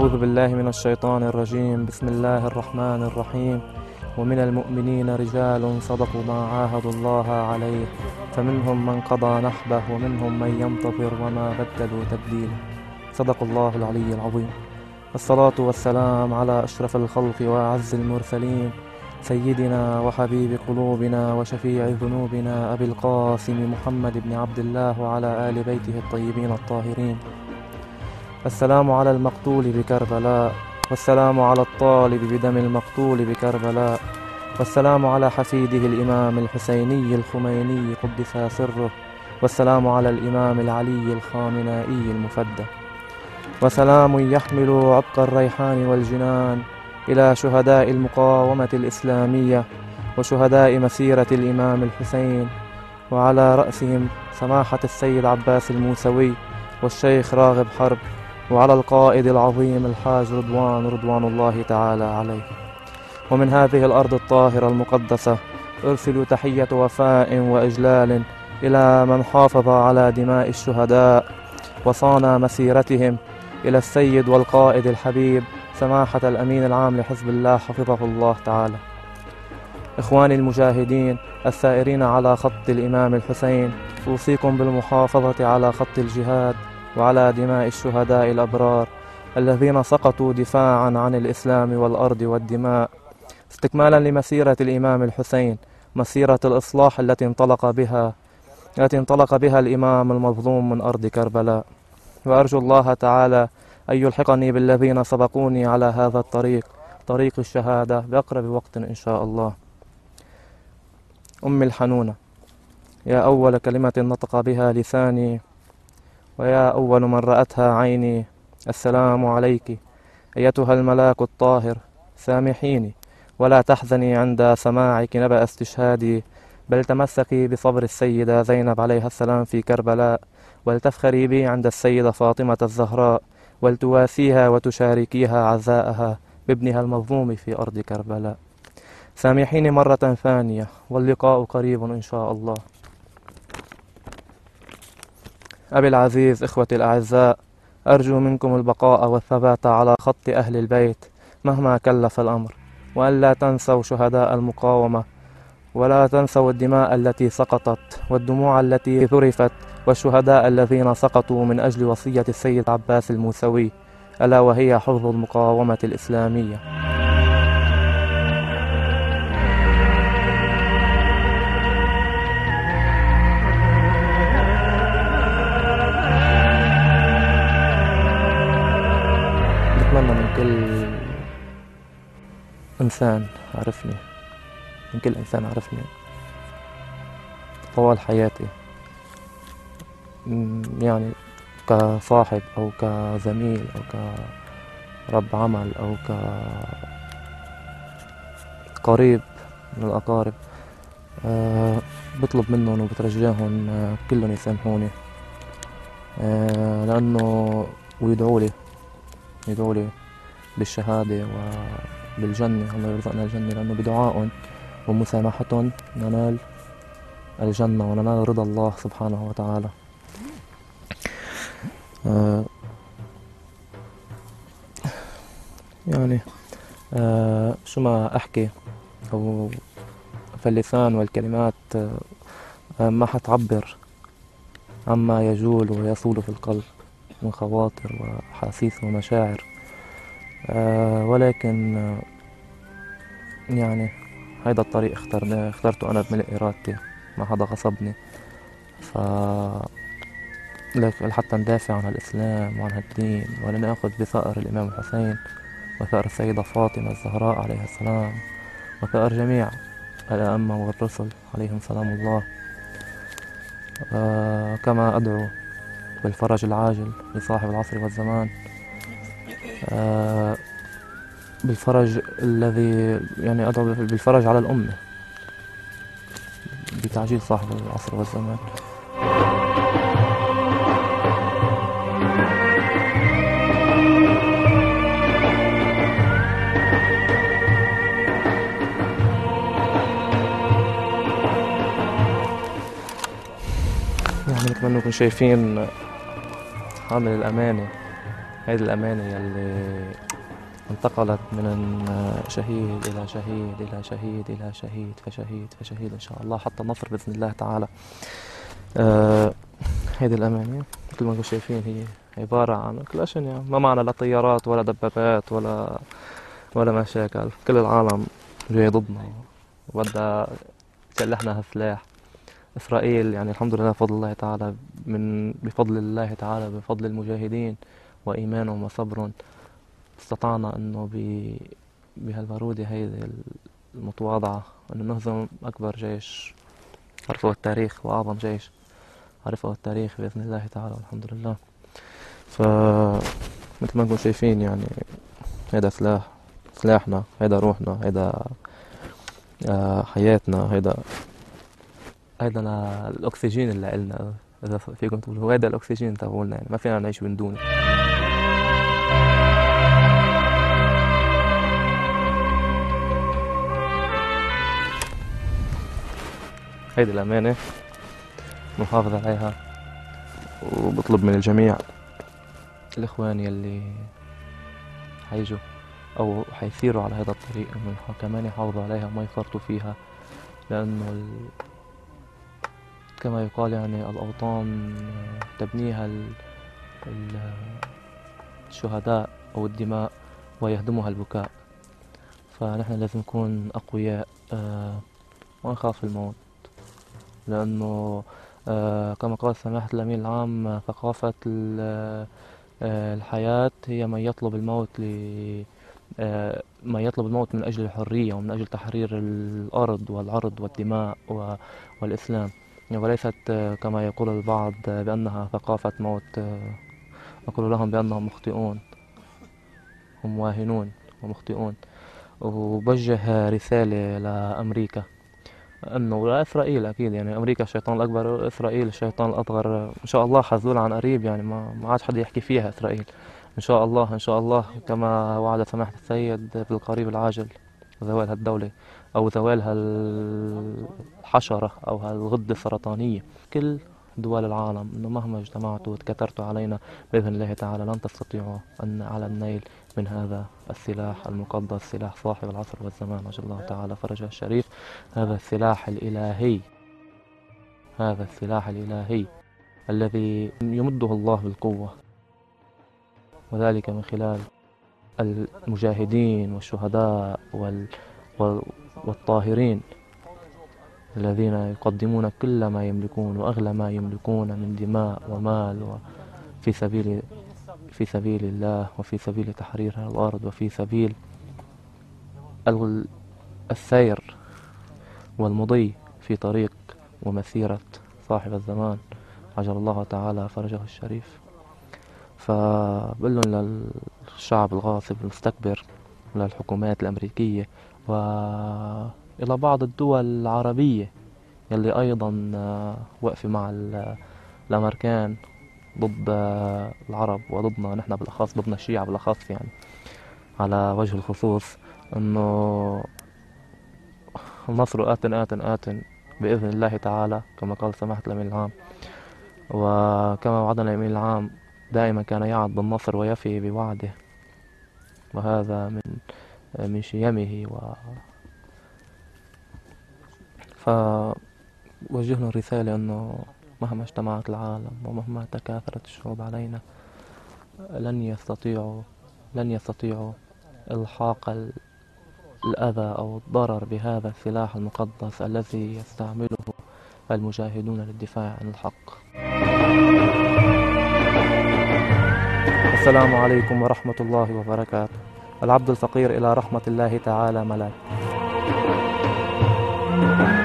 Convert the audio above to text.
أعوذ بالله من الشيطان الرجيم. بسم الله الرحمن الرحيم. ومن المؤمنين رجال صدقوا ما عاهدوا الله عليه فمنهم من قضى نحبه ومنهم من ينتظر وما بدلوا تبديلا. صدق الله العلي العظيم. الصلاة والسلام على أشرف الخلق وأعز المرسلين، سيدنا وحبيب قلوبنا وشفيع ذنوبنا أبي القاسم محمد بن عبد الله وعلى آل بيته الطيبين الطاهرين. السلام على المقتول بكربلاء، والسلام على الطالب بدم المقتول بكربلاء، والسلام على حفيده الإمام الحسيني الخميني قدس سره، والسلام على الإمام العلي الخامنائي المفدى، وسلام يحمل عبق الريحان والجنان إلى شهداء المقاومة الإسلامية وشهداء مسيرة الإمام الحسين، وعلى رأسهم سماحة السيد عباس الموسوي والشيخ راغب حرب، وعلى القائد العظيم الحاج رضوان الله تعالى عليه. ومن هذه الأرض الطاهرة المقدسة أرسل تحية وفاء وإجلال إلى من حافظ على دماء الشهداء وصان مسيرتهم، إلى السيد والقائد الحبيب سماحة الأمين العام لحزب الله حفظه الله تعالى. إخواني المجاهدين السائرين على خط الإمام الحسين، أوصيكم بالمحافظة على خط الجهاد وعلى دماء الشهداء الأبرار الذين سقطوا دفاعا عن الإسلام والأرض والدماء، استكمالا لمسيرة الإمام الحسين، مسيرة الإصلاح التي انطلق بها الإمام المظلوم من أرض كربلاء. وأرجو الله تعالى أن يلحقني بالذين سبقوني على هذا الطريق، طريق الشهادة، بأقرب وقت إن شاء الله. أمي الحنونة، يا أول كلمة نطق بها لساني ويا أول من رأتها عيني، السلام عليك أيتها الملاك الطاهر. سامحيني ولا تحزني عند سماعك نبأ استشهادي، بل تمسكي بصبر السيدة زينب عليها السلام في كربلاء، ولتفخري بي عند السيدة فاطمة الزهراء، ولتواسيها وتشاركيها عزاءها بابنها المظلوم في أرض كربلاء. سامحيني مرة ثانية، واللقاء قريب إن شاء الله. أبي العزيز، إخوتي الأعزاء، أرجو منكم البقاء والثبات على خط أهل البيت مهما كلف الأمر، وأن لا تنسوا شهداء المقاومة، ولا تنسوا الدماء التي سقطت والدموع التي ذرفت، والشهداء الذين سقطوا من أجل وصية السيد عباس الموسوي، ألا وهي حفظ المقاومة الإسلامية. أتمنى من كل إنسان عرفني طوال حياتي، يعني كصاحب أو كزميل أو كرب عمل أو كقريب من الأقارب، بطلب منهم وبترجاهم كلهم يسامحوني، لأنه ويدعوا لي بالشهادة وبالجنة، الله يرزقنا الجنة، لأنه بدعائهم ومسامحتهم ننال الجنة وننال رضا الله سبحانه وتعالى. يعني شو ما أحكي أو فاللسان والكلمات ما حتعبر عما يجول ويصول في القلب من خواطر وأحاسيس ومشاعر، ولكن يعني هيدا الطريق اخترته أنا بملء إرادتي، ما حدا غصبني، حتى ندافع عن الإسلام وعن الدين، ولنأخذ بثأر الإمام الحسين وثأر السيدة فاطمة الزهراء عليها السلام وثأر جميع الأئمة والرسل عليهم سلام الله. كما أدعو بالفرج العاجل لصاحب العصر والزمان، بالفرج الذي يعني أدعو بالفرج على الأمة بتعجيل صاحب العصر والزمان. يعني مثل ما انكم شايفين حامل الأمانة هذه الأمانة يلي انتقلت من شهيد إلى شهيد إلى شهيد إلى شهيد فشهيد فشهيد إن شاء الله حتى النصر بإذن الله تعالى. هذه الأمانة مثل ما انتم شايفين هي عبارة عن كلاشن، يعني ما معنا لا طيارات ولا دبابات ولا مشاكل. كل العالم جاي ضدنا وبدها تسلحنا هالسلاح. إسرائيل يعني الحمد لله بفضل الله تعالى، بفضل الله تعالى، بفضل المجاهدين وإيمانهم وصبرهم، استطعنا أنه بهالبارودة هيدي المتواضعة أنه نهزم أكبر جيش عرفه التاريخ وأعظم جيش عرفه التاريخ بإذن الله تعالى والحمد لله. فمثل ما انتم شايفين يعني هيدا سلاحنا، هيدا روحنا، هيدا حياتنا، هيدا الأكسجين اللي إلنا، إذا فيكم تقولوا هيدا الأكسجين تبعولنا، يعني ما فينا نعيش من دونه. هيدي الأمانة نحافظ عليها، وبطلب من الجميع الإخوان يلي حيجوا أو حيسيروا على هذا الطريق إنه كمان يحافظوا عليها وما يفرطوا فيها، لأنه كما يقال يعني الأوطان تبنيها الشهداء أو الدماء ويهدمها البكاء. فنحن لازم نكون أقوياء ونخاف الموت، لأنه كما قال سماحة الأمين العام ثقافة الحياة هي من يطلب الموت من أجل الحرية ومن أجل تحرير الأرض والعرض والدماء والإسلام، وليست كما يقول البعض بأنها ثقافة موت. أقول لهم بأنهم مخطئون، هم واهنون ومخطئون. وبوجه رسالة لأمريكا أنه لا، إسرائيل أكيد يعني أمريكا الشيطان الأكبر وإسرائيل الشيطان الأصغر، إن شاء الله حزول عن قريب، يعني ما عاد حد يحكي فيها إسرائيل إن شاء الله. إن شاء الله كما وعد سماحة السيد بالقريب العاجل زوال هالدولة أو زوال هالحشرة أو هالغدة السرطانية. كل دول العالم إنه مهما اجتمعتوا وتكاثرتوا علينا بإذن الله تعالى لن تستطيعوا على النيل من هذا السلاح المقدس، سلاح صاحب العصر والزمان عجل الله تعالى فرجه الشريف. هذا السلاح الإلهي، هذا السلاح الإلهي الذي يمده الله بالقوة، وذلك من خلال المجاهدين والشهداء والطاهرين الذين يقدمون كل ما يملكون وأغلى ما يملكون من دماء ومال في سبيل الله وفي سبيل تحرير الأرض وفي سبيل السير والمضي في طريق ومسيرة صاحب الزمان عجل الله تعالى فرجه الشريف. فبقول للشعب الغاصب المستكبر وللحكومات الأمريكية وإلى بعض الدول العربية يلي أيضا وقفوا مع الأمريكان ضد العرب وضدنا نحن بالأخص، ضدنا الشيعة بالأخص يعني على وجه الخصوص، أنه النصر آت بإذن الله تعالى كما قال سماحة الأمين العام. وكما وعدنا الأمين العام دائما كان يعد بالنصر ويفي بوعده، وهذا من شيمه. فوجهنا الرسالة أنه مهما اجتمعت العالم ومهما تكاثرت الشعوب علينا لن يستطيعوا إلحاق الأذى أو الضرر بهذا السلاح المقدس الذي يستعمله المجاهدون للدفاع عن الحق. السلام عليكم ورحمة الله وبركاته. العبد الفقير إلى رحمة الله تعالى ملاك.